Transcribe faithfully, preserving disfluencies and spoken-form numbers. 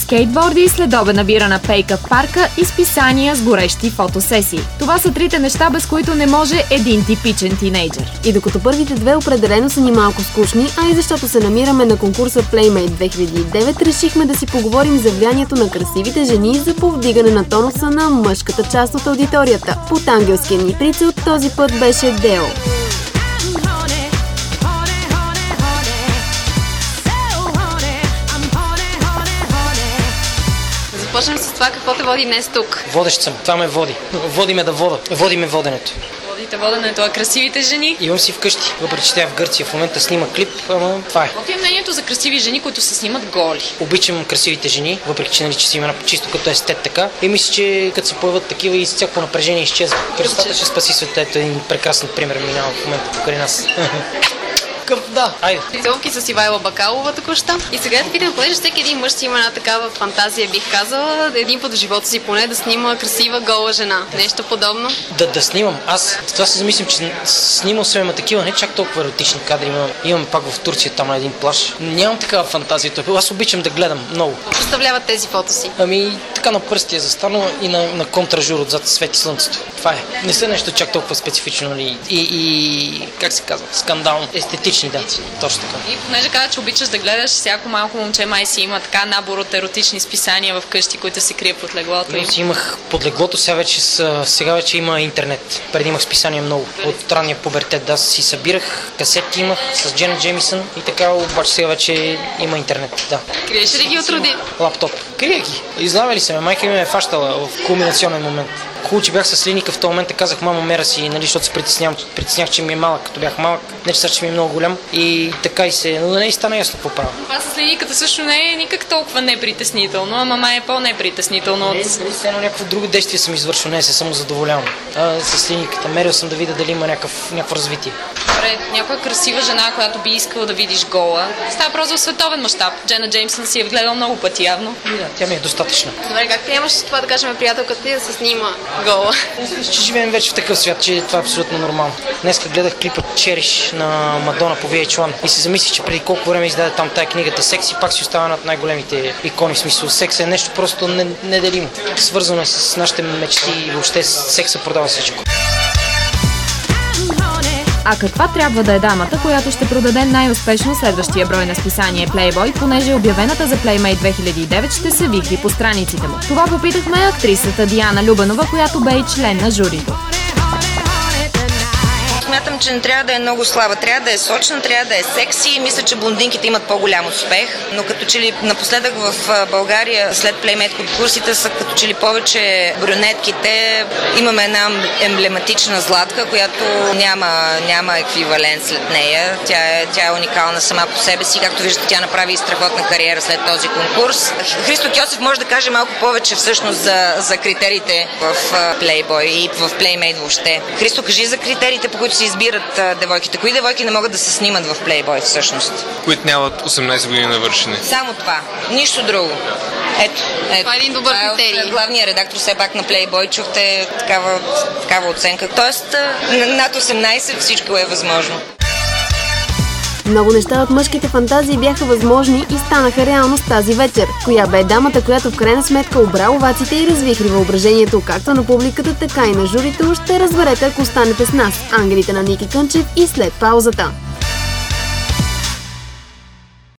скейтборди, следобедна бира на пейка в парка и списания с горещи фотосесии. Това са трите неща, без които не може един типичен тинейджър. И докато първите две определено са ни малко скучни, а и защото се намираме на конкурса Playmate две хиляди и девет, решихме да си поговорим за влиянието на красивите жени за повдигане на тонуса на мъжката част от аудиторията. Под ангелския ни прицел този път беше Део. Започнем с това, какво те води днес тук. Водещ съм, това ме води. Води ме да вода, води ме воденето. Водите воденето, а красивите жени? Имам си вкъщи, въпреки че тя в Гърция в момента снима клип, ама това е. Какво е мнението за красиви жени, които се снимат голи? Обичам красивите жени, въпреки че, нали, че си има чисто като естет така. И мисля, че като се появят такива и всяко напрежение изчезва. Красотата ще спаси света, ето един прекрасен пример минава в момента покрай нас. Къв, да, айде. Целки с Ивайла Бакалова току-що. И сега да питам, понеже всеки един мъж си има една такава фантазия, бих казала, един път в живота си поне да снима красива гола жена. Нещо подобно? Да, да снимам. Аз това си замислям, че снимал съм има такива, не чак толкова еротични кадри. Имам, имам пак в Турция там на един плаж. Нямам такава фантазия. Аз обичам да гледам много. Представляват тези фотоси? Ами така на пръстия застанал и на, на контражур отзад свети слънцето. Това е. Не са нещо чак толкова специфично, нали? И, и как се казва? Скандално. Естетично. Да, точно така. И понеже каза, че обичаш да гледаш, всяко малко момче май си има така набор от еротични списания в къщи, които се крие под леглото. Но си имах под леглото, сега вече, сега вече има интернет. Преди имах списания много. От ранния пубертет, да, си събирах, касетки имах с Дженет Джеймисън и така, обаче сега вече има интернет, да. Криеш ли ги от роди? Лаптоп. Крия ги. Изнавали се ме, майка ми ме е фащала в кулминационен момент. Хубаво, че бях с Линика в този момент, казах мама мера си, нали, защото се притеснях, притеснях, че ми е малък, като бях малък, не че че ми е много голям и така и се, но не и стана ясно какво правя. Това с Линиката също не е никак толкова непритеснително, а мама е по-непритеснително. Не, от... все едно някакво друго действие съм извършил, не се само задоволявам. А, с Линиката мерил съм да видя дали има някакъв, някакво развитие. Добре, някоя красива жена, която би искала да видиш гола. Става просто в световен мащаб. Джена Джеймсън си е гледал много пъти явно. И да, тя ми е достатъчна. Добре, как приемаш това да кажем приятелката ти да се снима гола? Мисля, че живеем вече в такъв свят, че това е абсолютно нормално. Днеска гледах клипа Чериш на Мадона по ви ейч уан и се замислих, че преди колко време издаде там тая книгата Секс и пак си остава над най-големите икони. В смисъл, секс е нещо просто неделимо. Свързано е с нашите мечти и въобще секса продава всичко. А каква трябва да е дамата, която ще продаде най-успешно следващия брой на списание Playboy, понеже обявената за Playmate две хиляди и девет ще се вихри по страниците му? Това попитахме актрисата Диана Любенова, която бе и член на журито. Смятам, че не трябва да е много слаба, трябва да е сочна, трябва да е секси. Мисля, че блондинките имат по-голям успех, но като че ли напоследък в България след Playmate конкурсите са като че ли повече брюнетките. Имаме една емблематична Златка, която няма, няма еквивалент след нея. Тя е, тя е уникална сама по себе си. Както виждате, тя направи и страхотна кариера след този конкурс. Христо Кьосев може да каже малко повече всъщност за, за критериите в Playboy и в Playmate въобще. Христо, кажи за критериите, по които се избират а, девойките. Кои девойки не могат да се снимат в Playboy всъщност? Които нямат осемнайсет години навършени. Само това. Нищо друго. Ето, ето. Това е един добър критерий. От главния редактор все пак на Playboy чухте такава, такава оценка. Тоест, над осемнайсет всичко е възможно. Много неща от мъжките фантазии бяха възможни и станаха реалност тази вечер. Коя бе дамата, която в крайна сметка обра овациите и развихри въображението както на публиката, така и на журито, ще разберете, ако останете с нас, ангелите на Ники Кънчев, и след паузата.